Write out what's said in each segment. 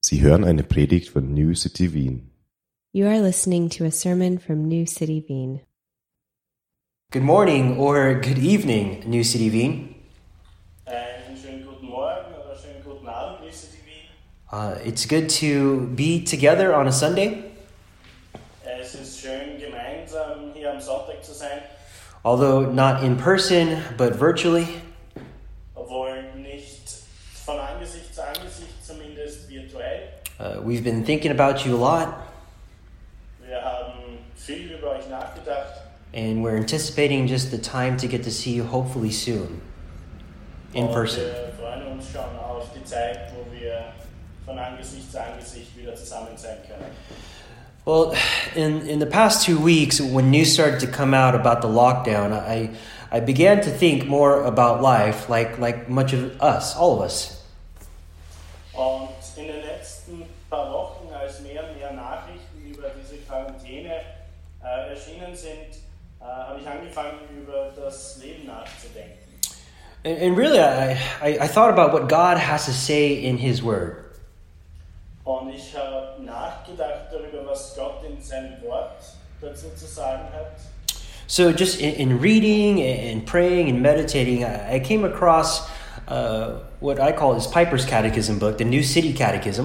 Sie hören eine Predigt von New City Wien. You are listening to a sermon from New City Wien. Good morning or good evening, New City Wien. Einen schönen guten Morgen oder schönen guten Abend, New City Wien. It's good to be together on a Sunday. Es ist schön, gemeinsam hier am Sonntag zu sein, Although not in person, but virtually. obwohl nicht von Angesicht zu Angesicht, zumindest virtuell. We've been thinking about you a lot, Wir haben viel über euch nachgedacht and we're anticipating just the time to get to see you hopefully soon, in und person. wir freuen uns schon auf die Zeit, wo wir von Angesicht zu Angesicht wieder zusammen sein können. Well, in the past 2 weeks, when news started to come out about the lockdown, I began to think more about life, like much of us, all of us. Und in den letzten paar Wochen, als mehr und mehr Nachrichten über diese Quarantäne erschienen sind, habe ich angefangen, über das Leben nachzudenken. And really, I thought about what God has to say in His Word. Und ich habe nachgedacht darüber, was Gott in seinem Wort dazu zu sagen hat. So just in reading and praying and meditating, I came across what I call his Piper's Catechism book, the New City Catechism.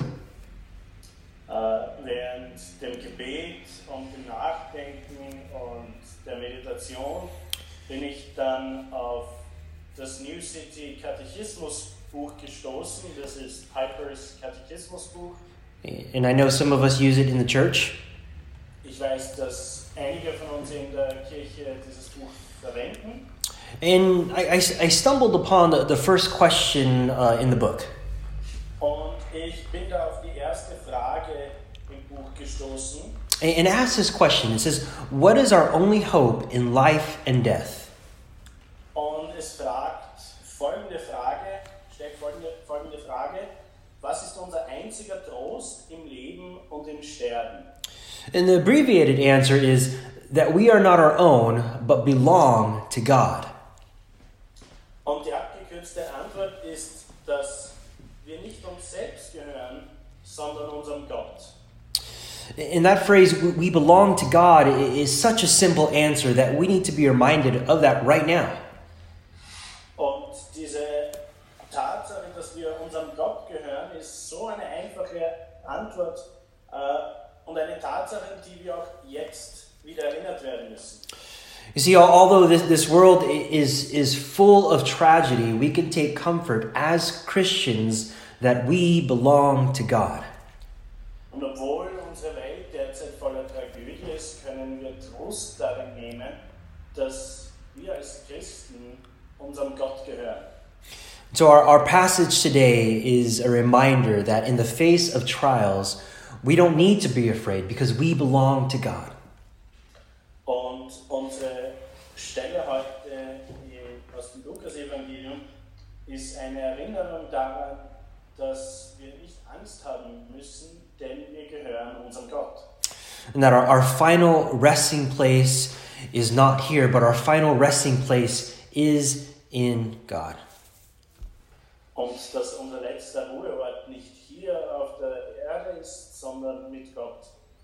Während dem Gebet und dem Nachdenken und der Meditation bin ich dann auf das New City Katechismusbuch gestoßen. Das ist Piper's Katechismusbuch. And I know some of us use it in the church. Ich weiß, dass einige von uns in der Kirche dieses Buch verwenden. And I stumbled upon the first question in the book. Und ich bin da auf die erste Frage im Buch gestoßen. And it asks this question. It says, what is our only hope in life and death? Und es fragt folgende Frage, stellt folgende Frage: Was ist unser einziger Trost im Leben und im Sterben? And the abbreviated answer is that we are not our own, but belong to God. Und die abgekürzte Antwort ist, dass wir nicht uns selbst gehören, sondern unserem Gott. And that phrase, we belong to God, is such a simple answer that we need to be reminded of that right now. Und diese Tatsache, dass wir unserem Gott gehören, ist so eine einfache Antwort und eine Tatsache, die wir auch jetzt wieder erinnert werden müssen. You see, although this world is full of tragedy, we can take comfort as Christians that we belong to God. Und obwohl unsere Welt derzeit voller Tragödie ist, können wir Trost darin nehmen, dass wir als Christen unserem Gott gehören. So our passage today is a reminder that in the face of trials, we don't need to be afraid because we belong to God. Und unsere Stelle heute aus dem Lukas-Evangelium ist eine Erinnerung daran, dass wir nicht Angst haben müssen, denn wir gehören unserem Gott. And that our final resting place is not here, but our final resting place is in God. Und dass unser letzter Ruheort nicht hier auf der Erde ist, sondern mit Gott.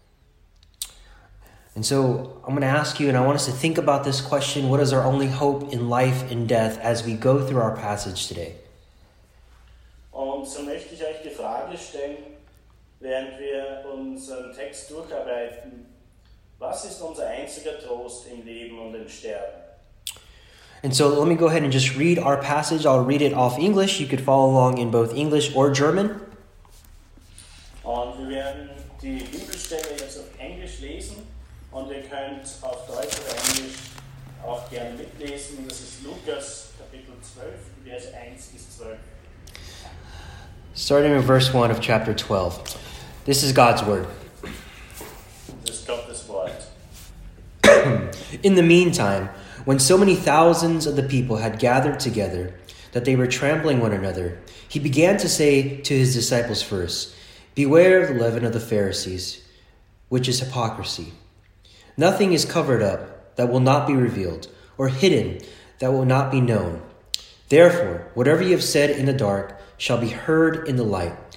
And so I'm going to ask you, and I want us to think about this question: what is our only hope in life and death, as we go through our passage today? Und so möchte ich euch die Frage stellen, während wir unseren Text durcharbeiten: Was ist unser einziger Trost im Leben und im Sterben? And so let me go ahead and just read our passage. I'll read it off English. You could follow along in both English or German. Und wir werden die Bibelstelle jetzt auf Englisch lesen und ihr könnt auf Deutsch oder Englisch auch gerne mitlesen. Das ist Lukas Kapitel 12, Vers 1 bis 12. Starting in verse 1 of chapter 12. This is God's word. Das ist Gottes Wort. In the meantime, when so many thousands of the people had gathered together that they were trampling one another, he began to say to his disciples first, "Beware of the leaven of the Pharisees, which is hypocrisy. Nothing is covered up that will not be revealed, or hidden that will not be known. Therefore, whatever you have said in the dark shall be heard in the light,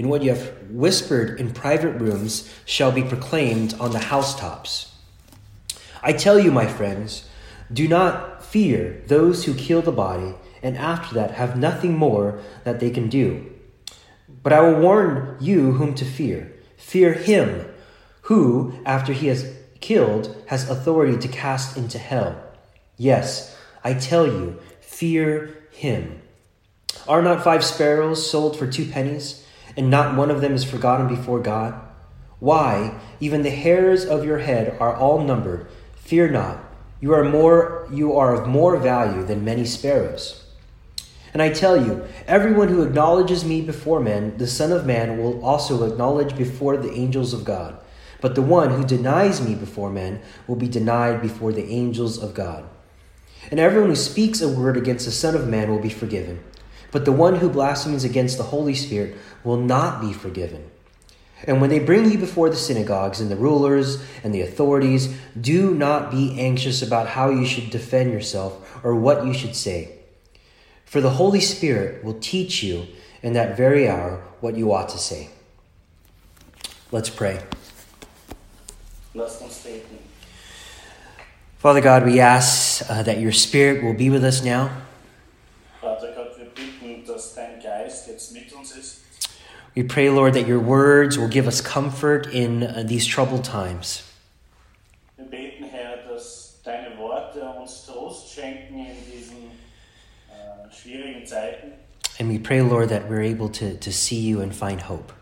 and what you have whispered in private rooms shall be proclaimed on the housetops. I tell you, my friends, do not fear those who kill the body, and after that have nothing more that they can do. But I will warn you whom to fear. Fear him who, after he has killed, has authority to cast into hell. Yes, I tell you, fear him. Are not 5 sparrows sold for 2 pennies, and not one of them is forgotten before God? Why, even the hairs of your head are all numbered. Fear not, you are of more value than many sparrows. And I tell you, everyone who acknowledges me before men, the Son of Man will also acknowledge before the angels of God. But the one who denies me before men will be denied before the angels of God. And everyone who speaks a word against the Son of Man will be forgiven. But the one who blasphemes against the Holy Spirit will not be forgiven. And when they bring you before the synagogues and the rulers and the authorities, do not be anxious about how you should defend yourself or what you should say. For the Holy Spirit will teach you in that very hour what you ought to say. Let's pray. Lasst uns beten. Father God, we ask that your Spirit will be with us now. Vater Gott, wir bitten, dass dein Geist jetzt mit uns ist. We pray, Lord, that your words will give us comfort in these troubled times. Wir beten, Herr, dass deine Worte uns Trost schenken in diesen schwierigen Zeiten. And we pray, Lord, that we're able to see you and find hope.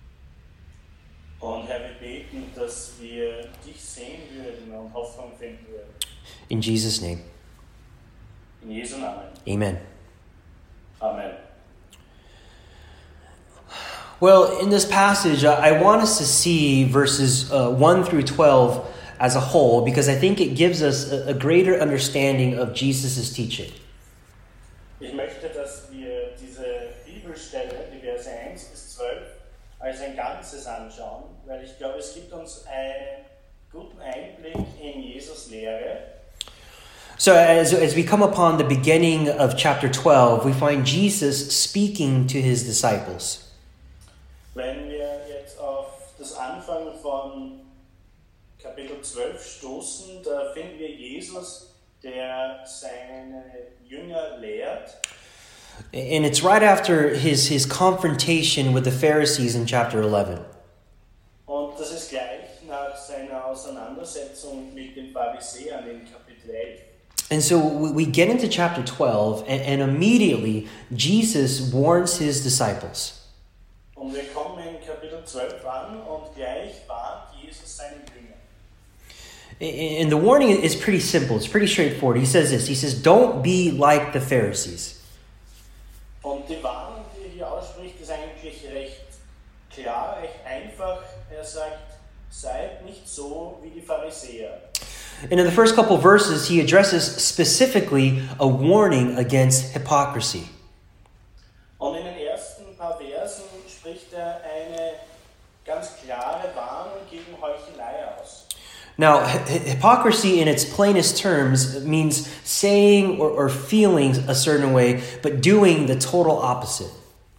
Und Herr, wir beten, dass wir dich sehen würden und Hoffnung finden würden. In Jesus' name, In Jesu Namen. amen. Amen. Well, in this passage, I want us to see verses 1 through 12 as a whole, because I think it gives us a greater understanding of Jesus' teaching. Ich möchte, dass wir diese Bibelstelle, die Verse 1 bis 12, als ein Ganzes anschauen, weil ich glaube, es gibt uns einen guten Einblick in Jesus' Lehre. So as we come upon the beginning of chapter 12, we find Jesus speaking to his disciples. Wenn wir jetzt auf das Anfang von Kapitel 12 stoßen, da finden wir Jesus, der seine Jünger lehrt. And it's right after his confrontation with the Pharisees in chapter 11. Und das ist gleich nach seiner Auseinandersetzung mit den Pharisäern in Kapitel 11. And so we get into chapter 12, and immediately Jesus warns his disciples. Und wir kommen in Kapitel 12 an und gleich warnt Jesus seine Jünger. And the warning is pretty simple. It's pretty straightforward. He says this. He says, don't be like the Pharisees. Und die Warnung, die er hier ausspricht, ist eigentlich recht klar, recht einfach. Er sagt, seid nicht so wie die Pharisäer. And in the first couple verses, he addresses specifically a warning against hypocrisy. Und in den ersten paar Versen spricht er eine ganz klare Warnung gegen Heuchelei aus. Now, hypocrisy in its plainest terms means saying or feeling a certain way, but doing the total opposite.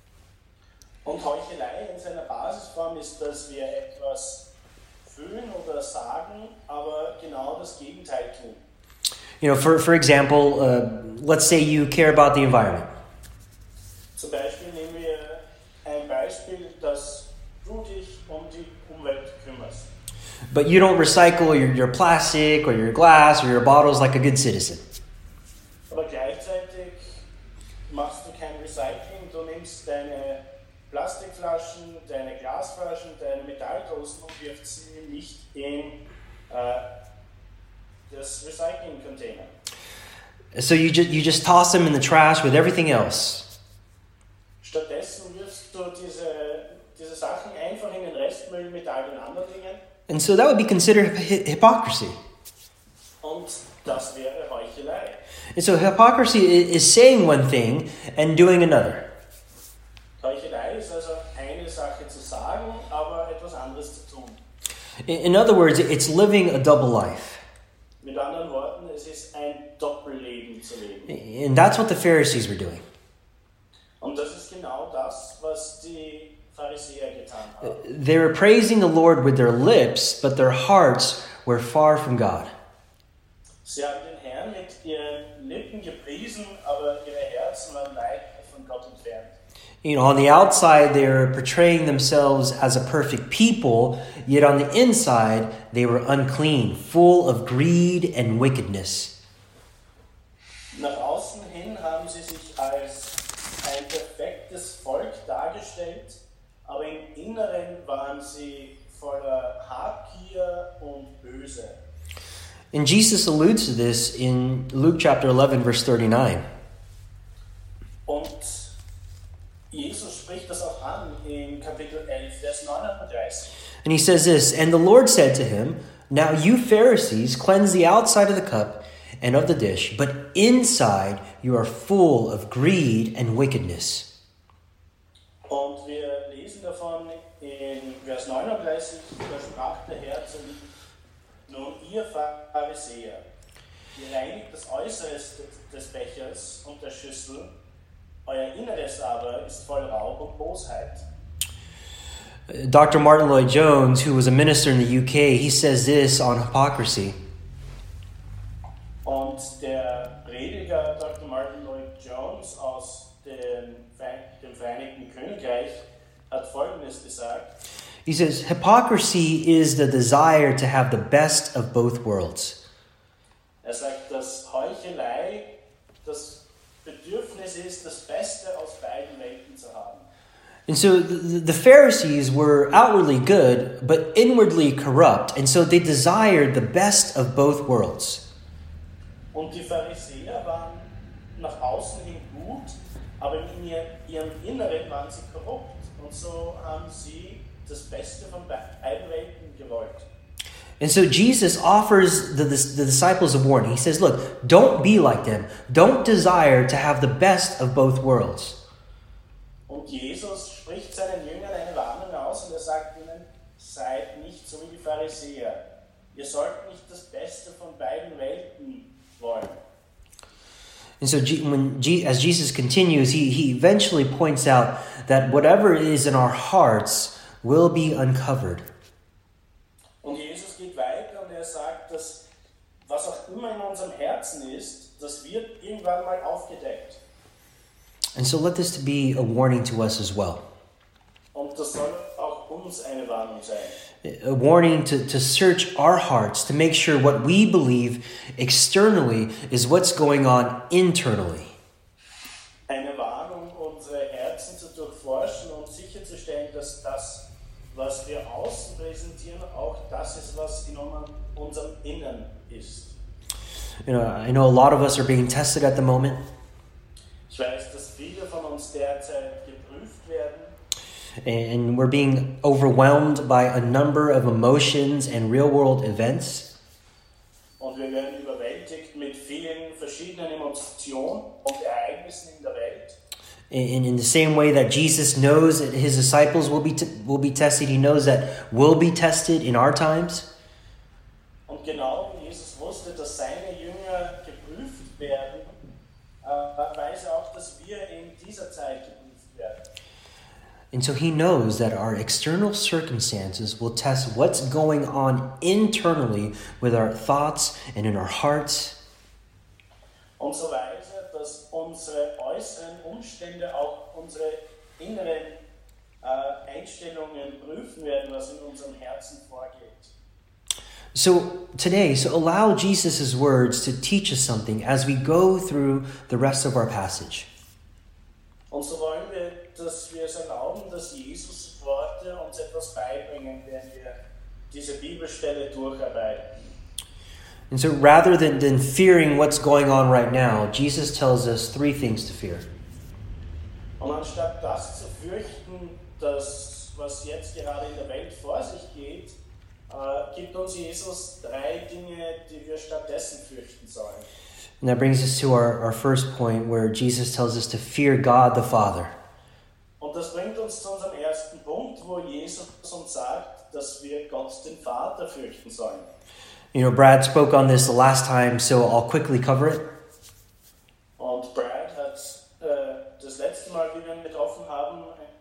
Und Heuchelei in seiner Basisform ist, dass wir etwas fühlen oder sagen, aber genau das Gegenteil tun. You know, for example, let's say you care about the environment. Zum Beispiel nehmen wir ein Beispiel, dass du dich um die Umwelt kümmerst. But you don't recycle your plastic or your glass or your bottles like a good citizen. Aber gleichzeitig machst du kein Recycling, du nimmst deine Plastikflaschen, deine Glasflaschen, deine Metalldosen und wirfst sie nicht in das Recycling-Container. So you just toss them in the trash with everything else. Stattdessen wirfst du diese Sachen einfach in den Restmüll mit all den anderen Dingen. And so that would be considered hypocrisy. Und das wäre Heuchelei. And so hypocrisy is saying one thing and doing another. Heuchelei ist also eine Sache zu sagen, aber etwas anderes zu tun. In other words, it's living a double life. Mit anderen Worten, es ist ein Doppelleben zu leben. And that's what the Pharisees were doing. Und das ist genau das, was die Pharisäer getan haben. They were praising the Lord with their lips, but their hearts were far from God. Sie haben den Herrn mit ihren Lippen gepriesen, aber ihre Herzen waren weit von Gott entfernt. You know, on the outside, they were portraying themselves as a perfect people, yet on the inside, they were unclean, full of greed and wickedness. Nach außen hin haben sie sich als ein perfektes Volk dargestellt, aber im Inneren waren sie voller Habgier und Böse. And Jesus alludes to this in Luke chapter 11, verse 39. Und Jesus spricht das auch an in Kapitel 11, Vers 39. And he says this, "And the Lord said to him, Now you Pharisees cleanse the outside of the cup and of the dish, but inside you are full of greed and wickedness." Und wir lesen davon in Vers 39, da sprach der Herr zu ihm: Nun ihr Pharisäer, ihr reinigt das Äußere des Bechers und der Schüssel, euer Inneres aber ist voll Raub und Bosheit. Dr. Martin Lloyd-Jones, who was a minister in the UK, he says this on hypocrisy. Und der Prediger Dr. Martin Lloyd-Jones aus dem Vereinigten Königreich hat Folgendes gesagt. He says, "Hypocrisy is the desire to have the best of both worlds." Er sagt, dass Heuchelei das Bedürfnis ist, das Beste aus beiden Welten zu haben. And so the Pharisees were outwardly good, but inwardly corrupt. And so they desired the best of both worlds. Und die Pharisäer waren nach außen hin gut, aber in ihrem Inneren waren sie korrupt. Und so haben sie das Beste von beiden Welten gewollt. And so Jesus offers the disciples a warning. He says, look, don't be like them. Don't desire to have the best of both worlds. Und Jesus spricht seinen Jüngern eine Warnung aus und er sagt ihnen, seid nicht so wie die Pharisäer. Ihr sollt nicht das Beste von beiden Welten wollen. And so as Jesus continues, he eventually points out that whatever is in our hearts will be uncovered. Und Jesus geht weiter und er sagt, dass was auch immer in unserem Herzen ist, das wird irgendwann mal aufgedeckt. And so let this be a warning to us as well. Und das soll auch uns eine Warnung sein. A warning to search our hearts, to make sure what we believe externally is what's going on internally. Eine Warnung, unsere Herzen zu durchforschen und sicherzustellen, dass das, was wir außen präsentieren, auch das ist, was in unserem Innern ist. You know, I know a lot of us are being tested at the moment. Ich weiß, dass viele von uns derzeit geprüft werden. And we're being overwhelmed by a number of emotions and real-world events. Und wir werden überwältigt mit vielen verschiedenen Emotionen und Ereignissen in der Welt. And in the same way that Jesus knows that his disciples will be tested, he knows that we'll be tested in our times. Und genau wie Jesus wusste, dass seine Jünger geprüft werden, weiß er auch, dass wir in dieser Zeit geprüft werden. And so he knows that our external circumstances will test what's going on internally with our thoughts and in our hearts. Und so weiß er, dass unsere äußeren Umstände auch unsere inneren Einstellungen prüfen werden, was in unserem Herzen vorgeht. So today, allow Jesus' words to teach us something as we go through the rest of our passage. Und so wollen wir, dass wir es erlauben, dass Jesus Worte uns etwas beibringen, wenn wir diese Bibelstelle durcharbeiten. And so rather than fearing what's going on right now, Jesus tells us three things to fear. Und anstatt das zu fürchten, das, was jetzt gerade in der Welt vor sich geht, gibt uns Jesus drei Dinge, die wir stattdessen fürchten sollen. And that brings us to our first point where Jesus tells us to fear God the Father. Und das bringt uns zu unserem ersten Punkt, wo Jesus uns sagt, dass wir Gott den Vater fürchten sollen. You know, Brad spoke on this the last time, so I'll quickly cover it. Und Brad hat das letzte Mal, wie wir ihn getroffen haben, ein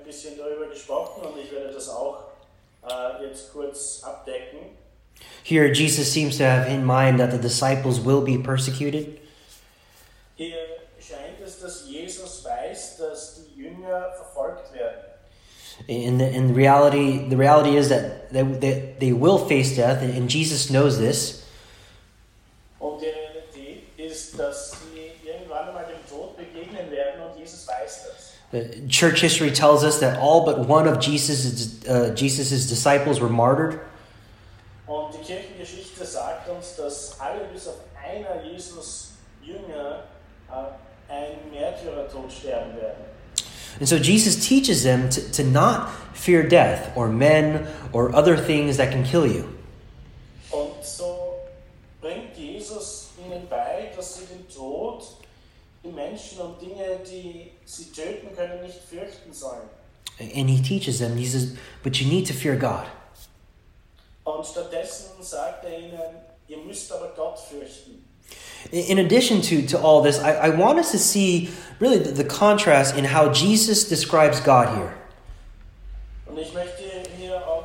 bisschen darüber gesprochen und ich werde das auch jetzt kurz abdecken. Here, Jesus seems to have in mind that the disciples will be persecuted. Hier scheint es, dass Jesus weiß, dass die Jünger verfolgt werden. In reality, the reality is that they will face death, and Jesus knows this. Und die Realität ist, dass sie irgendwann einmal dem Tod begegnen werden und Jesus weiß das. Church history tells us that all but one of Jesus's disciples were martyred. Und die Kirchengeschichte sagt uns, dass alle bis auf einer Jesus Jünger einen Märtyrertod sterben werden. And so Jesus teaches them to not fear death or men or other things that can kill you. Und so bringt Jesus ihnen bei, dass sie den Tod, die Menschen und Dinge, die sie töten können, nicht fürchten sollen. And he teaches them, he says, but you need to fear God. Und stattdessen sagt ihnen, ihr müsst aber Gott fürchten. In addition to all this, I want us to see really the contrast in how Jesus describes God here. Und ich möchte hier auch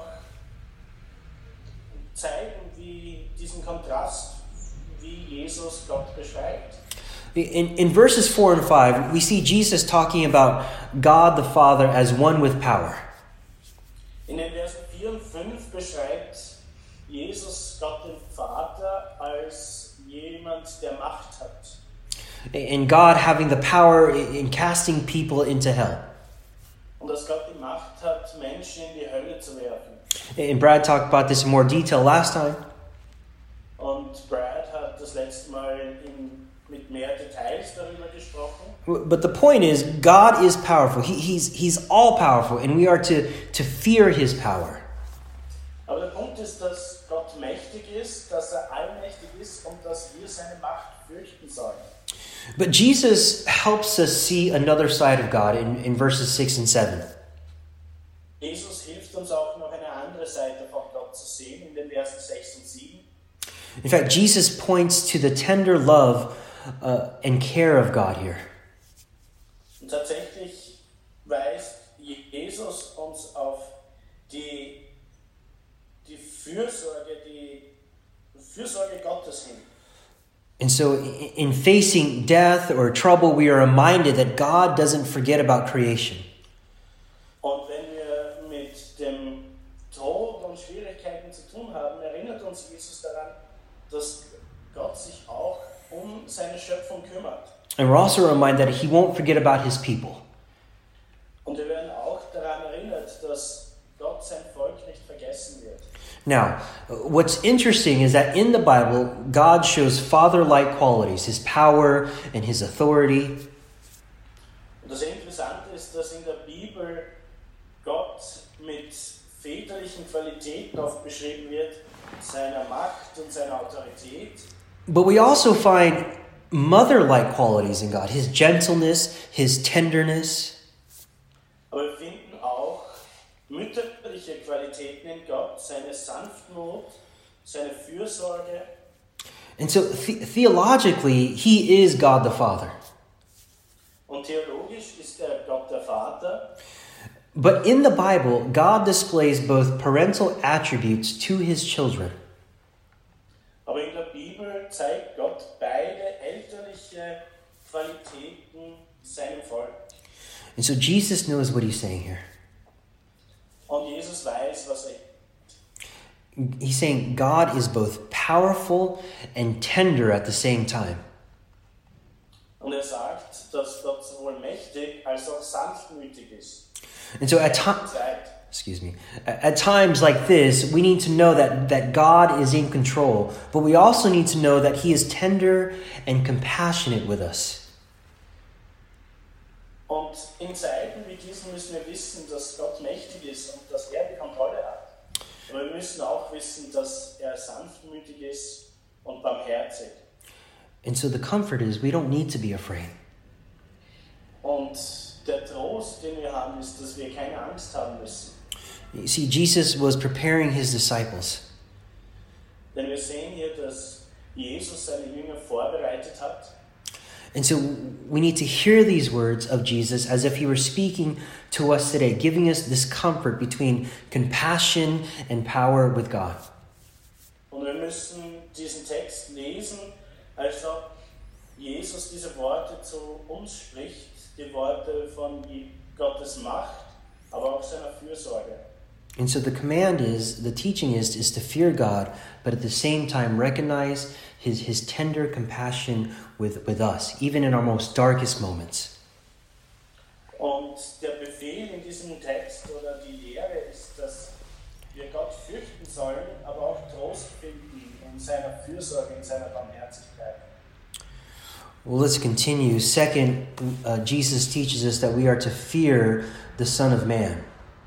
zeigen, wie diesen Kontrast, wie Jesus Gott beschreibt. In verses 4 and 5, we see Jesus talking about God the Father as one with power. In den Versen 4 und 5 beschreibt Jesus Gott den Vater als jemand, der Macht hat. And God having the power in casting people into hell. Und dass Gott die Macht hat, Menschen in die Hölle zu werfen. And Brad talked about this in more detail last time. Und Brad hat das letzte Mal mit mehr Details darüber gesprochen. But the point is, God is powerful. He's all powerful, and we are to fear his power. Aber der Punkt ist, dass Gott mächtig ist, dass allmächtig ist und dass wir seine Macht fürchten sollen. But Jesus helps us see another side of God in verses 6 and 7. Jesus hilft uns auch noch eine andere Seite von Gott zu sehen in den Versen 6 und 7. In fact, Jesus points to the tender love and care of God here. Und tatsächlich weist Jesus uns auf die Fürsorge Gottes hin. And so in facing death or trouble, we are reminded that God doesn't forget about creation. Und wenn wir mit dem Tod und Schwierigkeiten zu tun haben, erinnert uns Jesus daran, dass Gott sich auch um seine Schöpfung kümmert. And we're also reminded that he won't forget about his people. Und wir werden auch daran erinnert, dass Gott sein Volk nicht vergessen wird. Now, what's interesting is that in the Bible, God shows father-like qualities, his power and his authority. Und das Interessante ist, dass in der Bibel Gott mit väterlichen Qualitäten oft beschrieben wird, seiner Macht und seiner Autorität. But we also find mother-like qualities in God, his gentleness, his tenderness. Aber wir finden auch mütterliche Qualitäten in Gott, seine Sanftmut, seine Fürsorge. And so theologically, he is God the Father. Und theologisch ist er Gott der Vater. But in the Bible, God displays both parental attributes to his children. Aber in der Bibel zeigt Gott beide elterliche Qualitäten seinem Volk. And so Jesus knows what he's saying here. Und Jesus weiß, was er. He's saying God is both powerful and tender at the same time. Und er sagt, dass Gott sowohl mächtig als auch sanftmütig ist. And so at times like this, we need to know that God is in control, but we also need to know that he is tender and compassionate with us. Und in Zeiten wie diesen müssen wir wissen, dass Gott mächtig ist und dass er die Kontrolle hat. Aber wir müssen auch wissen, dass er sanftmütig ist und barmherzig. And so the comfort is we don't need to be afraid. Und der Trost, den wir haben, ist, dass wir keine Angst haben müssen. You see, Jesus was preparing his disciples. Denn wir sehen hier, dass Jesus seine Jünger vorbereitet hat. And so we need to hear these words of Jesus as if he were speaking to us today, giving us this comfort between compassion and power with God. Und wir müssen diesen Text lesen, als ob Jesus diese Worte zu uns spricht, die Worte von Gottes Macht, aber auch seiner Fürsorge. And so the teaching is to fear God, but at the same time recognize his tender compassion with us, even in our most darkest moments. Und der Befehl in diesem Text oder die Lehre ist, dass wir Gott fürchten sollen, aber auch Trost finden in seiner Fürsorge, in seiner Barmherzigkeit. Well, let's continue. Second, Jesus teaches us that we are to fear the Son of Man.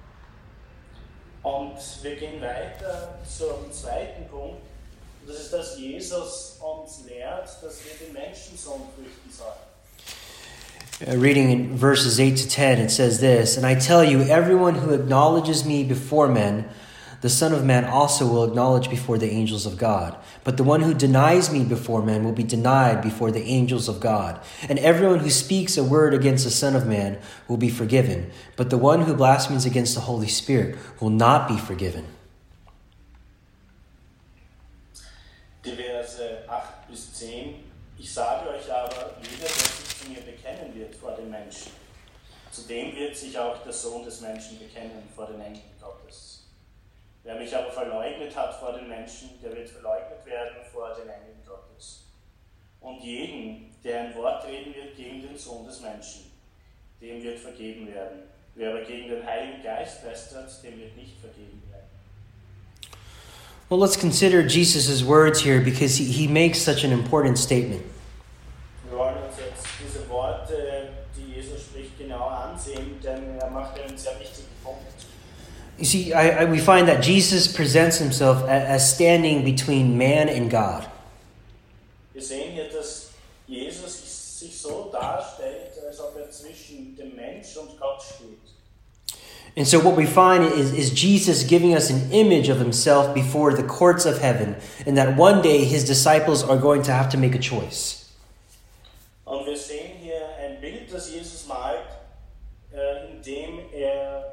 Und wir gehen weiter zum zweiten Punkt. Und das ist, dass Jesus uns lehrt, dass wir den Menschensohn fürchten sollen. Reading in verses 8 to 10, it says this, "And I tell you, everyone who acknowledges me before men, the Son of Man also will acknowledge before the angels of God. But the one who denies me before men will be denied before the angels of God. And everyone who speaks a word against the Son of Man will be forgiven. But the one who blasphemes against the Holy Spirit will not be forgiven." Die Verse 8 bis 10. Ich sage euch aber, jeder, der sich zu mir bekennen wird vor den Menschen, zu dem wird sich auch der Sohn des Menschen bekennen vor den Engeln Gottes. Wer mich aber verleugnet hat vor den Menschen, der wird verleugnet werden vor den Engeln Gottes. Und jeden, der ein Wort reden wird gegen den Sohn des Menschen, dem wird vergeben werden. Wer aber gegen den Heiligen Geist lästert, dem wird nicht vergeben werden. Well, let's consider Jesus' words here because he makes such an important statement. Wir wollen uns jetzt diese Worte, die Jesus spricht, genau ansehen, denn er macht einen sehr wichtigen Punkt. You see, we find that Jesus presents himself as standing between man and God. Wir sehen hier, dass Jesus sich so darstellt, als ob er zwischen dem Mensch und Gott steht. And so what we find is Jesus giving us an image of himself before the courts of heaven, and that one day his disciples are going to have to make a choice. Und wir sehen hier ein Bild, das Jesus malt, in dem er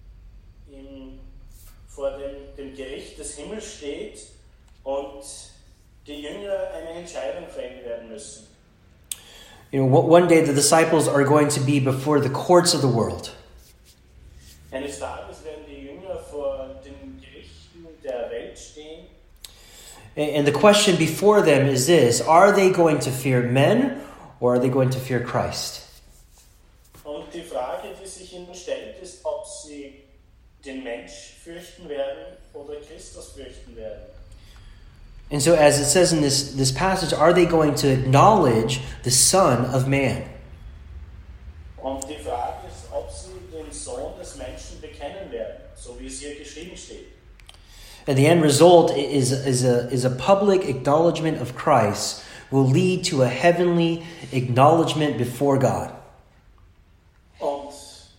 vor dem Gericht des Himmels steht und die Jünger eine Entscheidung fällen werden müssen. You know, one day the disciples are going to be before the courts of the world. Eines Tages werden die Jünger vor den Gerichten der Welt stehen. And the question before them is this: are they going to fear men or are they going to fear Christ? Und die Frage, die sich ihnen stellt, ist, ob sie den Mensch fürchten werden oder Christus fürchten werden. And so as it says in this passage, are they going to acknowledge the Son of Man? Und die Frage ist, ob sie den Sohn des Menschen bekennen werden, so wie es hier geschrieben steht. And the end result is a public acknowledgement of Christ will lead to a heavenly acknowledgement before God. Und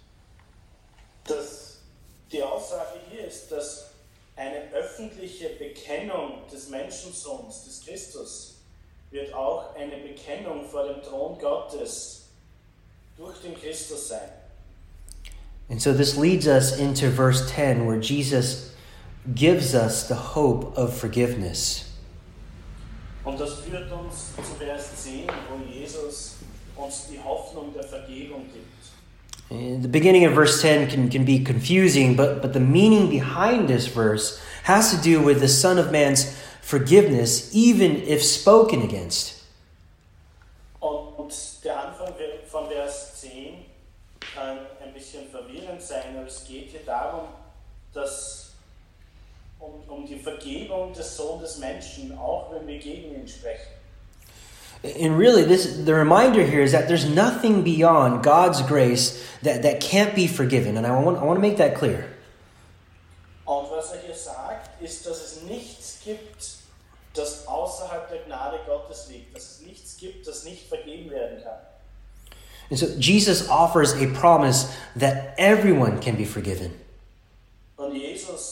die Aussage hier ist, dass eine öffentliche Bekennung des Menschensohns, des Christus, wird auch eine Bekennung vor dem Thron Gottes durch den Christus sein. And so this leads us into verse 10, where Jesus gives us the hope of forgiveness. Und das führt uns zu Vers 10, wo Jesus uns die Hoffnung der Vergebung gibt. The beginning of verse 10 can be confusing, but the meaning behind this verse has to do with the Son of Man's forgiveness, even if spoken against. Und der Anfang von Vers 10 kann ein bisschen verwirrend sein, aber es geht hier darum, dass um die Vergebung des Sohnes des Menschen, auch wenn wir gegen ihn sprechen. And really, the reminder here is that there's nothing beyond God's grace that can't be forgiven. And I want to make that clear. Und was hier sagt, ist, dass es nichts gibt, das außerhalb der Gnade Gottes liegt. Dass es nichts gibt, das nicht vergeben werden kann. And so Jesus offers a promise that everyone can be forgiven. Und Jesus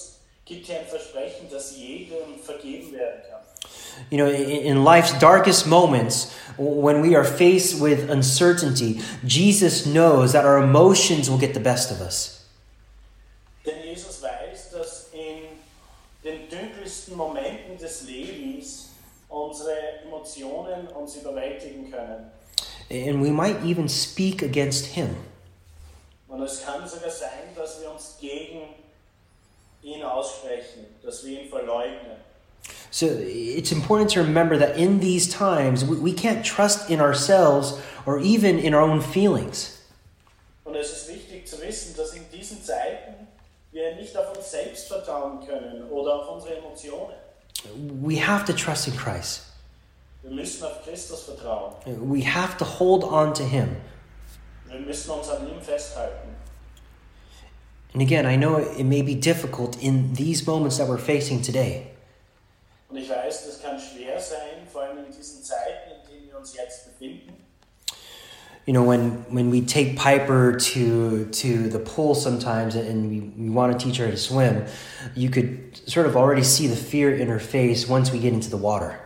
gibt hier ein Versprechen, dass jedem vergeben werden kann. You know, in life's darkest moments, when we are faced with uncertainty, Jesus knows that our emotions will get the best of us. Denn Jesus weiß, dass in den dunkelsten Momenten des Lebens unsere Emotionen uns überwältigen können. And we might even speak against him. Und es kann sogar sein, dass wir uns gegen ihn aussprechen, dass wir ihn verleugnen. So it's important to remember that in these times, we can't trust in ourselves or even in our own feelings. Und es ist wichtig zu wissen, dass in diesen Zeiten wir nicht auf uns selbst vertrauen können oder auf unsere Emotionen. We have to trust in Christ. Wir müssen auf Christus vertrauen. We have to hold on to him. Wir müssen uns an ihm festhalten. And again, I know it may be difficult in these moments that we're facing today. Und ich weiß, das kann schwer sein, vor allem in diesen Zeiten, in denen wir uns jetzt befinden. You know, when we take Piper to the pool sometimes and we want to teach her to swim, you could sort of already see the fear in her face once we get into the water.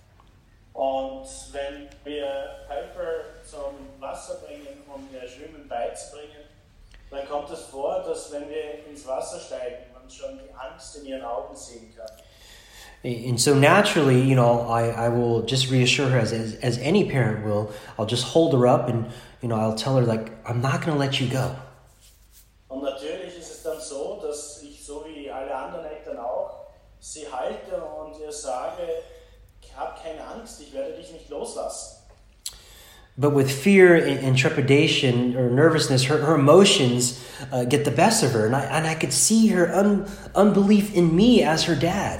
Und wenn wir Piper zum Wasser bringen, um ihr Schwimmen beizubringen, dann kommt es vor, dass wenn wir ins Wasser steigen, man schon die Angst in ihren Augen sehen kann. And so naturally, you know, I will just reassure her as any parent will. I'll just hold her up and, you know, I'll tell her, like, I'm not going to let you go. Und natürlich ist es dann so, dass ich, so wie alle anderen Eltern auch, sie halte und ihr sage, hab keine Angst, ich werde dich nicht loslassen. But with fear and trepidation or nervousness, her emotions get the best of her. And I could see her unbelief in me as her dad.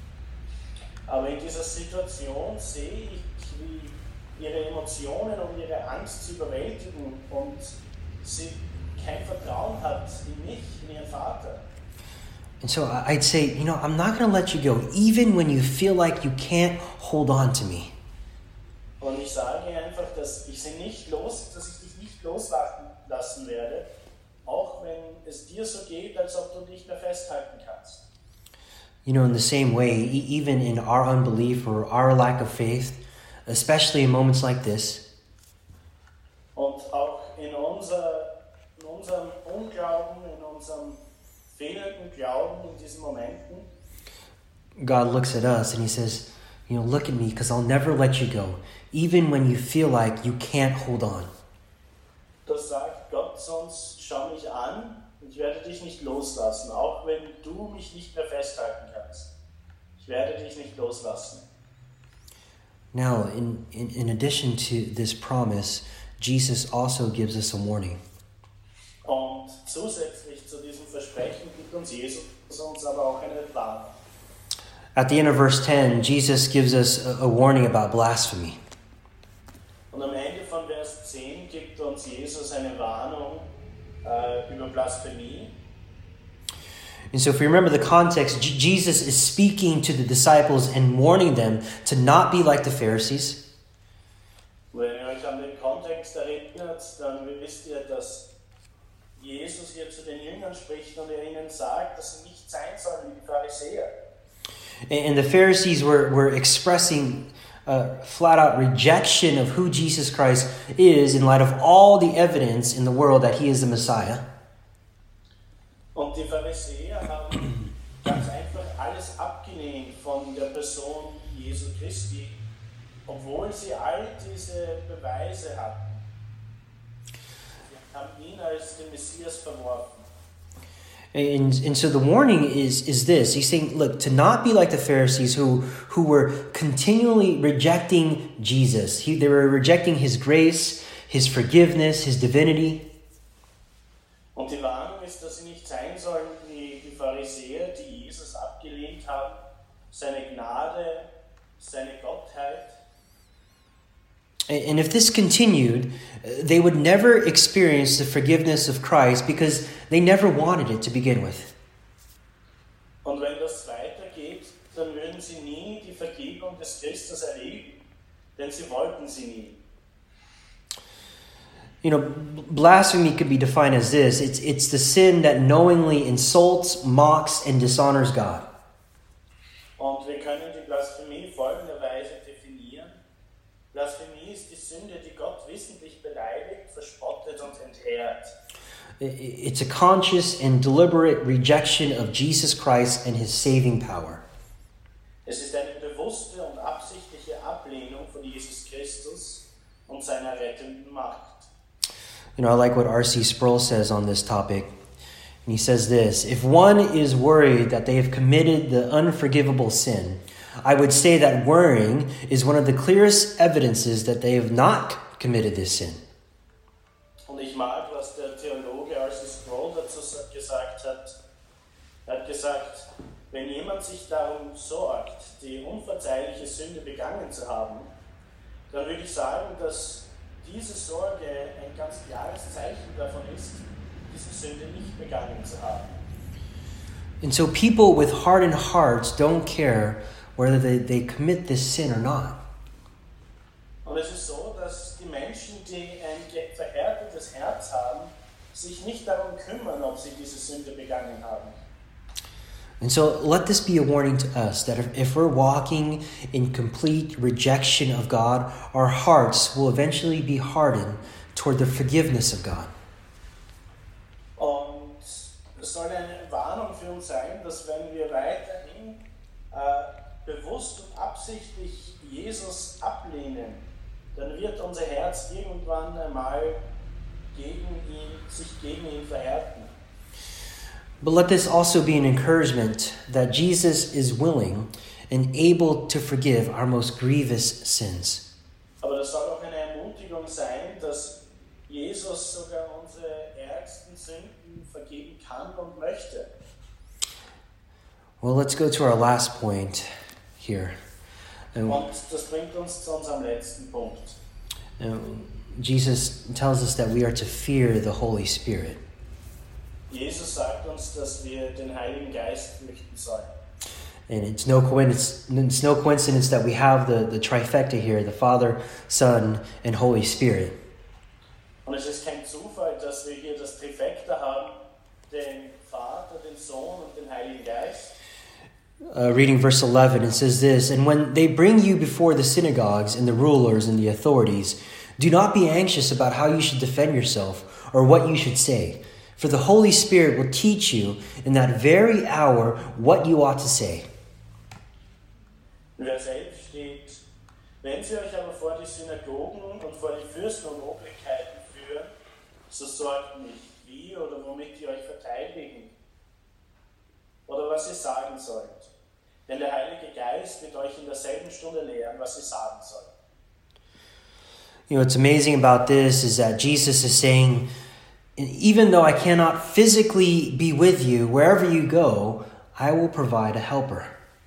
Aber in dieser Situation sehe ich, wie ihre Emotionen und ihre Angst zu überwältigen und sie kein Vertrauen hat in mich, in ihren Vater. And so I'd say, you know, I'm not going to let you go, even when you feel like you can't hold on to me. Und ich sage einfach, dass ich dich nicht loslassen werde, auch wenn es dir so geht, als ob du nicht mehr festhalten kannst. You know, in the same way, even in our unbelief or our lack of faith, especially in moments like this, und auch in unserem Unglauben, in unserem fehlenden Glauben in diesen Momenten, God looks at us and he says, you know, look at me because I'll never let you go, even when you feel like you can't hold on. Das sagt Gott, sonst schau mich an. Ich werde dich nicht loslassen, auch wenn du mich nicht mehr festhalten kannst. Ich werde dich nicht loslassen. Now, in addition to this promise, Jesus also gives us a warning. Und zusätzlich zu diesem Versprechen gibt uns Jesus uns aber auch eine Warnung. At the end of verse 10, Jesus gives us a warning about blasphemy. Und am Ende von Vers 10 gibt uns Jesus eine Warnung über Blasphemie. And so if we remember the context, Jesus is speaking to the disciples and warning them to not be like the Pharisees. Wenn ihr euch an den Kontext erinnert, dann wisst ihr, dass Jesus hier zu den Jüngern spricht und er ihnen sagt, dass sie nicht sein sollen wie die Pharisäer. And the Pharisees were expressing flat out rejection of who Jesus Christ is in light of all the evidence in the world that he is the Messiah. Und die Pharisäer haben ganz einfach alles abgelehnt von der Person Jesu Christi, obwohl sie all diese Beweise hatten. Sie haben ihn als den Messias verworfen. And so the warning is this. He's saying, look, to not be like the Pharisees who were continually rejecting Jesus. They were rejecting his grace, his forgiveness, his divinity. Und die Warnung ist, dass sie nicht sein sollen wie die Pharisäer, die Jesus abgelehnt haben, seine Gnade, seine Gottheit. And if this continued, they would never experience the forgiveness of Christ because they never wanted it to begin with. Und wenn das weitergeht, dann würden sie nie die Vergebung des Christus erleben, denn sie wollten sie nie. Blasphemy could be defined as this. It's the sin that knowingly insults, mocks, and dishonors God. Und wir können die Blasphemie folgenderweise definieren. Blasphemie ist die Sünde, die Gott wissentlich beleidigt, verspottet und entehrt. It's a conscious and deliberate rejection of Jesus Christ and his saving power. Es ist eine bewusste und absichtliche Ablehnung von Jesus Christus und seiner rettenden Macht. I like what R.C. Sproul says on this topic. And he says this: if one is worried that they have committed the unforgivable sin, I would say that worrying is one of the clearest evidences that they have not committed this sin. Und ich mag, was der Theologe R.C. Sproul dazu gesagt hat. Er hat gesagt, wenn jemand sich darum sorgt, die unverzeihliche Sünde begangen zu haben, dann würde ich sagen, dass diese Sorge ein ganz klares Zeichen davon ist, diese Sünde nicht begangen zu haben. And so people with hardened hearts don't care whether they commit this sin or not. Und es ist so, dass die Menschen, die ein verhärtetes Herz haben, sich nicht darum kümmern, ob sie diese Sünde begangen haben. And so let this be a warning to us that if we're walking in complete rejection of God, our hearts will eventually be hardened toward the forgiveness of God. Und es soll eine Warnung für uns sein, dass wenn wir weiterhin bewusst und absichtlich Jesus ablehnen, dann wird unser Herz irgendwann einmal sich gegen ihn verhärten. But let this also be an encouragement that Jesus is willing and able to forgive our most grievous sins. Aber das soll auch eine Ermutigung sein, dass Jesus sogar unsere ärgsten Sünden vergeben kann und möchte. Well, let's go to our last point here. Und das bringt uns zu unserem letzten Punkt. Jesus tells us that we are to fear the Holy Spirit. Jesus sagt uns, dass wir den Heiligen Geist fürchten sollen. And it's no coincidence that we have the trifecta here, the Father, Son, and Holy Spirit. Und es ist kein Zufall, dass wir hier das Trifecta haben, den Vater, den Sohn und den Heiligen Geist. Reading verse 11, it says this: "And when they bring you before the synagogues and the rulers and the authorities, do not be anxious about how you should defend yourself or what you should say. For the Holy Spirit will teach you in that very hour what you ought to say." In Vers 11 steht: Wenn sie euch aber vor die Synagogen und vor die Fürsten und Obrigkeiten führen, so sorgt nicht, wie oder womit ihr euch verteidigen oder was ihr sagen sollt. Denn der Heilige Geist wird euch in derselben Stunde lehren, was ihr sagen sollt. What's amazing about this is that Jesus is saying, even though I cannot physically be with you, wherever you go, I will provide a helper.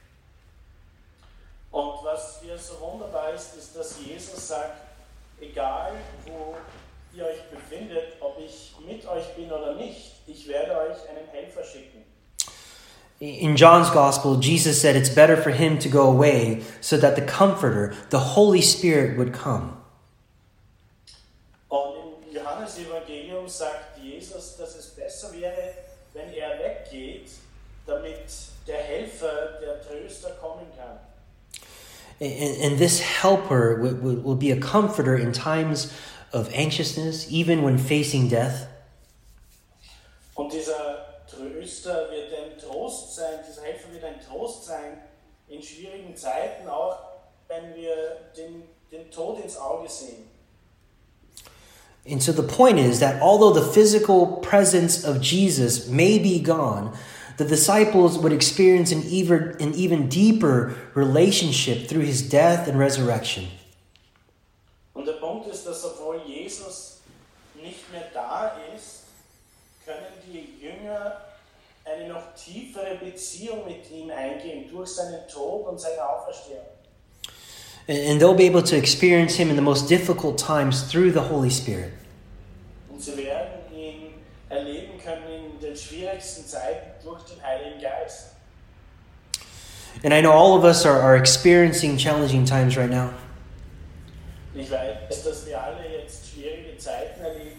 Und was hier so wunderbar ist, ist, dass Jesus sagt, egal wo ihr euch befindet, ob ich mit euch bin oder nicht, ich werde euch einen Helfer schicken. In John's Gospel, Jesus said it's better for him to go away so that the Comforter, the Holy Spirit, would come. Und im Johannes-Evangelium sagt Jesus, dass es besser wäre, wenn er weggeht, damit der Helfer, der Tröster kommen kann. And this helper will be a comforter in times of anxiousness, even when facing death. Und dieser Tröster wird ein Trost sein, dieser Helfer wird ein Trost sein in schwierigen Zeiten, auch wenn wir den Tod ins Auge sehen. And so the point is that although the physical presence of Jesus may be gone, the disciples would experience an even deeper relationship through his death and resurrection. Und der Punkt ist, dass obwohl Jesus nicht mehr da ist, können die Jünger eine noch tiefere Beziehung mit ihm eingehen durch seinen Tod und seine Auferstehung. And they'll be able to experience him in the most difficult times through the Holy Spirit. Und sie werden ihn erleben können in den schwierigsten Zeiten durch den Heiligen Geist. And I know all of us are experiencing challenging times right now. Ich weiß, dass wir alle jetzt schwierige Zeiten erleben.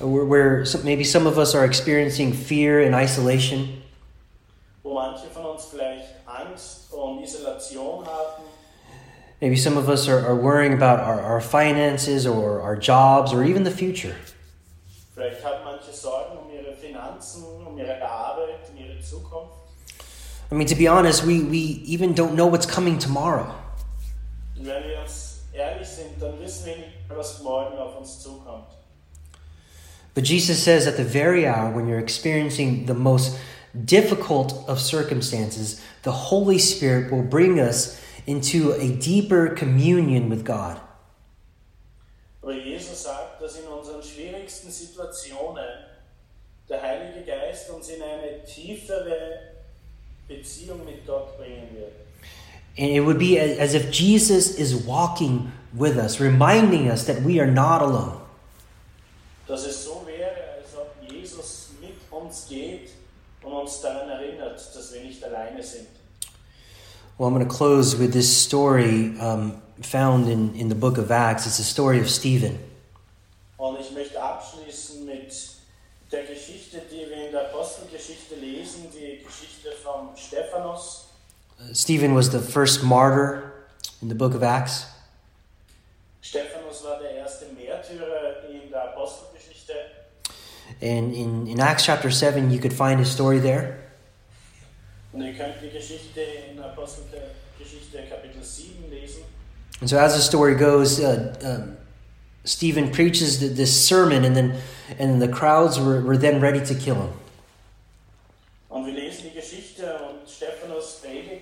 maybe some of us are experiencing fear and isolation. Wo manche von uns vielleicht Angst und Isolation haben. Maybe some of us are worrying about our finances or our jobs or even the future. Vielleicht haben manche Sorgen um ihre Finanzen, um ihre Arbeit, um ihre Zukunft. I mean, to be honest, we even don't know what's coming tomorrow. Und wenn wir uns ehrlich sind, dann wissen wir nicht, was morgen auf uns zukommt. But Jesus says at the very hour when you're experiencing the most difficult of circumstances, the Holy Spirit will bring us into a deeper communion with God. Aber Jesus sagt, dass in unseren schwierigsten Situationen der Heilige Geist uns in eine tiefere Beziehung mit Gott bringen wird. And it would be as if Jesus is walking with us, reminding us that we are not alone. Dass es so wäre, als ob Jesus mit uns geht und uns daran erinnert, dass wir nicht alleine sind. Well, I'm going to close with this story found in the book of Acts. It's the story of Stephen. Und ich möchte abschließen mit der Geschichte, die wir in der Apostelgeschichte lesen, die Geschichte von Stephanus. Stephen was the first martyr in the book of Acts. Stephanus war der erste Märtyrer in der Apostelgeschichte. And in Acts chapter 7, you could find his story there. Und ihr könnt die Geschichte in der Apostelgeschichte Kapitel 7 lesen. And so as the story goes, Stephen preaches this sermon, and the crowds were then ready to kill him. Und wir lesen die Geschichte und Stephanus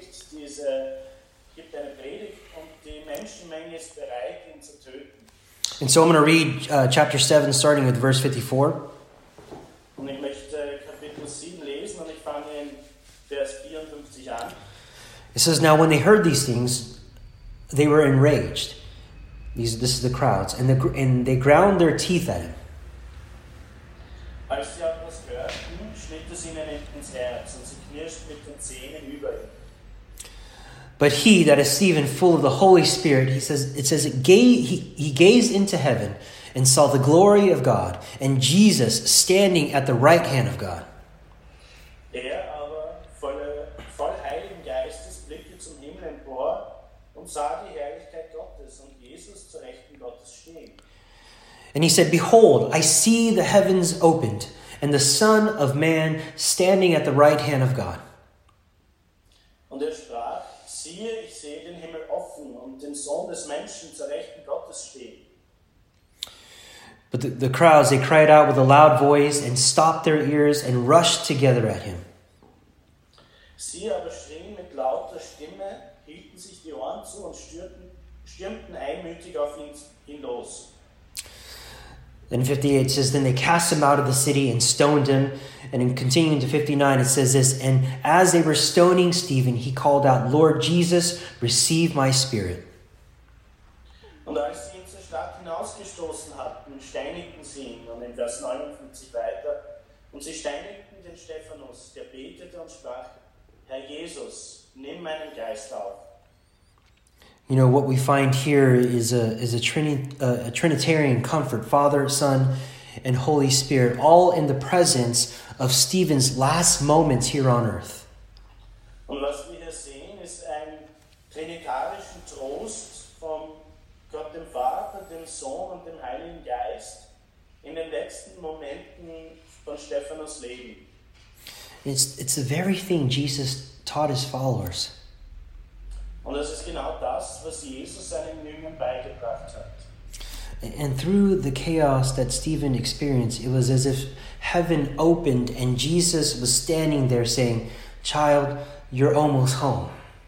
gibt eine Predigt und die Menschenmenge ist bereit, ihn zu töten. And so I'm going to read chapter 7, starting with verse 54. Und ich möchte Kapitel 7 lesen und ich fange in Vers 54 an. It says, "Now when they heard these things, they were enraged." This is the crowds, and they ground their teeth at him. Als sie aber das hörten, schnitt es ihnen ins Herz und sie knirschten mit den Zähnen über ihn. But he, that is Stephen, full of the Holy Spirit, he gazed into heaven and saw the glory of God and Jesus standing at the right hand of God. Aber voll Heiligen Geistes blickte zum Himmel empor und sah die Herrlichkeit Gottes und Jesus zur Rechten Gottes stehen. And he said, "Behold, I see the heavens opened and the Son of Man standing at the right hand of God." Und sprach, siehe, ich sehe den Himmel offen und den Sohn des Menschen zur Rechten Gottes stehen. But the crowds, they cried out with a loud voice and stopped their ears and rushed together at him. Sie aber schrien mit lauter Stimme, hielten sich die Ohren zu und stürmten einmütig auf ihn los. Then 58 says, "Then they cast him out of the city and stoned him." And in continuing to 59, it says this, "And as they were stoning Stephen, he called out, 'Lord Jesus, receive my spirit.'" Und als sie ihn zur Stadt hinausgestoßen hatten, steinigten sie ihn. Und in Vers 59 weiter. Und sie steinigten den Stephanus, der betete und sprach, Herr Jesus, nimm meinen Geist auf. You know, what we find here is a Trinitarian comfort, Father, Son, and Holy Spirit, all in the presence of Stephen's last moments here on earth. Und was wir hier sehen, ist ein trinitarischen Trost von Gott dem Vater, dem Sohn und dem Heiligen Geist in den letzten Momenten von Stephanus Leben. It's the very thing Jesus taught his followers. Und das ist genau das, was Jesus seinen Jüngern beigebracht hat. And through the chaos that Stephen experienced, it was as if heaven opened and Jesus was standing there saying, "Child, you're almost home."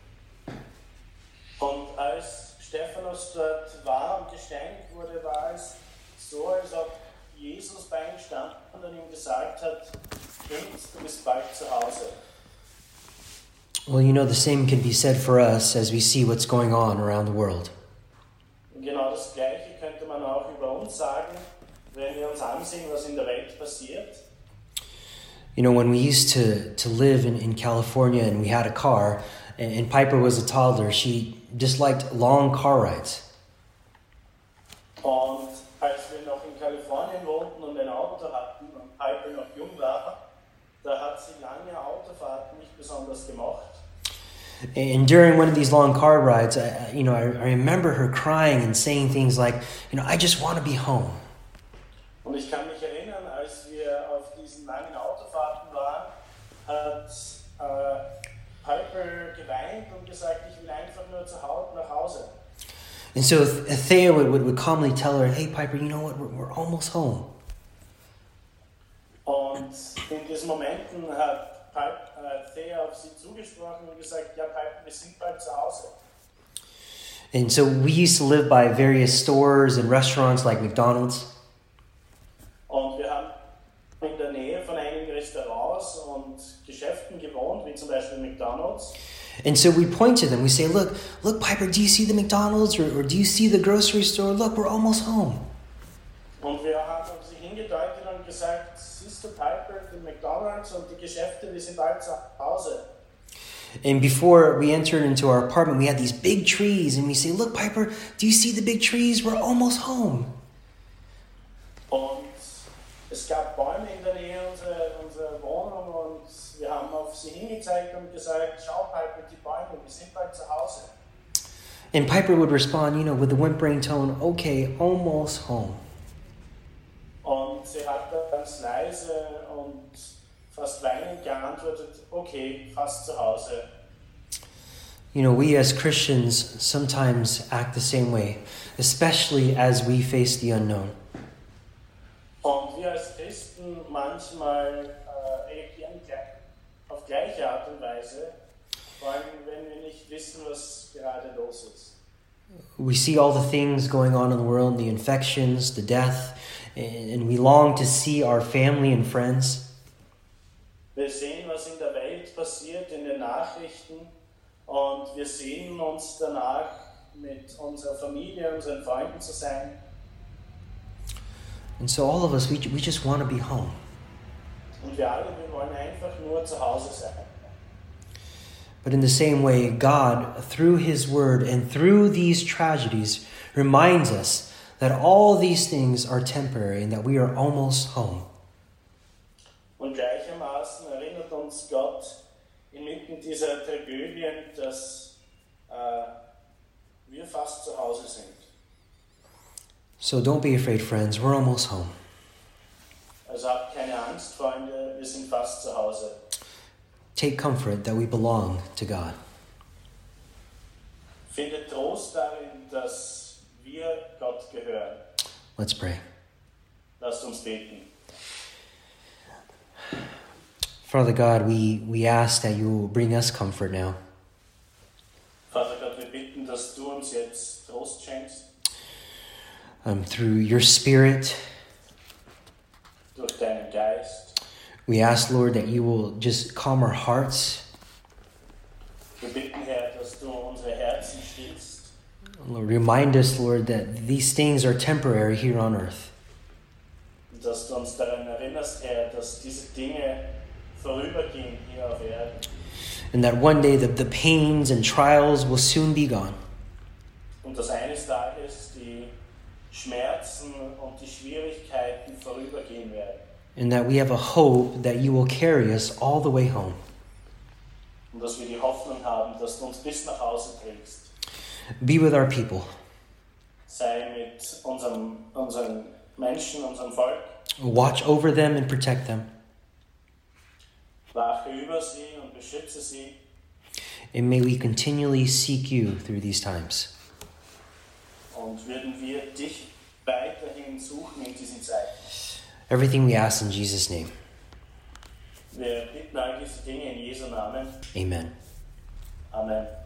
Und als Stephanus dort war und gesteinigt wurde, war es so, als ob Jesus bei ihm stand und ihm gesagt hat, Kind, du bist bald zu Hause. Well, you know, the same can be said for us as we see what's going on around the world. Und genau das Gleiche könnte man auch über uns sagen, wenn wir uns ansehen, was in der Welt passiert. You know, when we used to live in California and we had a car, and Piper was a toddler, she disliked long car rides. Und als wir noch in Kalifornien wohnten und ein Auto besonders gemacht. And during one of these long car rides, I remember her crying and saying things like, I just want to be home. Und ich kann mich erinnern, als wir auf diesen langen Autofahrten waren, hat Piper geweint und gesagt, ich will einfach nur nach Hause. And so Thea would calmly tell her, hey Piper, you know what, we're almost home. Und in diesen Momenten hat Thea auf sie zugesprochen und gesagt, ja Piper, wir sind bald zu Hause. And so we used to live by various stores and restaurants like McDonald's. Und wir haben in der Nähe von einigen Restaurants und Geschäften gewohnt, wie zum Beispiel McDonald's. And so we point to them, we say, look Piper, do you see the McDonald's or do you see the grocery store? Look, we're almost home. Und wir haben auf sie hingedeutet und gesagt, siehst du Piper, den McDonald's und die Geschäfte, wir sind bald zu Hause. And before we entered into our apartment, we had these big trees and we say, look Piper, do you see the big trees? We're almost home. Und es gab Bäume in der Nähe unserer Wohnung und wir haben auf sie hingezeigt und gesagt, schau Piper, die Bäume, wir sind bald zu Hause. And Piper would respond, with a whimpering tone, okay, almost home. Und sie hat ganz leise und fast weinend geantwortet, okay, fast zu Hause. We as Christians sometimes act the same way, especially as we face the unknown. Und wir als Christen manchmal reagieren auf gleiche Art und Weise, vor allem wenn wir nicht wissen, was gerade los ist. We see all the things going on in the world, the infections, the death, and we long to see our family and friends. Wir sehen, was in der Welt passiert, in den Nachrichten, und wir sehnen uns danach, mit unserer Familie, unseren Freunden zu sein. And so all of us, we just want to be home. Und wir alle, wir wollen einfach nur zu Hause sein. But in the same way, God, through His Word and through these tragedies, reminds us that all these things are temporary and that we are almost home. Und gleichermaßen erinnert uns Gott inmitten dieser Tragödien, dass wir fast zu Hause sind. So don't be afraid, friends. We're almost home. Also habt keine Angst, Freunde, wir sind fast zu Hause. Take comfort that we belong to God. Findet Trost darin, dass wir Gott gehören. Let's pray. Lasst uns beten. Father God, we ask that you will bring us comfort now. Vater Gott, wir bitten, dass du uns jetzt Trost schenkst. Through your Spirit, durch deinen Geist. we ask, Lord, that you will just calm our hearts. Wir bitten, Herr, dass du unsere Herzen stillst. Lord, remind us, Lord, that these things are temporary here on earth. Und dass du uns daran erinnerst, Herr, dass diese Dinge vorübergehen hier auf Erden. And that one day the pains and trials will soon be gone. Und dass eines Tages die Schmerzen und die Schwierigkeiten vorübergehen werden. And that we have a hope that you will carry us all the way home. Und dass wir die Hoffnung haben, dass du uns bis nach Hause trägst. Be with our people. Sei mit unseren Menschen, unserem Volk. Watch over them and protect them. Wache über sie und beschütze sie. And may we continually seek you through these times. Und würden wir dich weiterhin suchen in diesen Zeiten. Everything we ask in Jesus' name. Wir bitten all diese Dinge in Jesu Namen. Amen. Amen.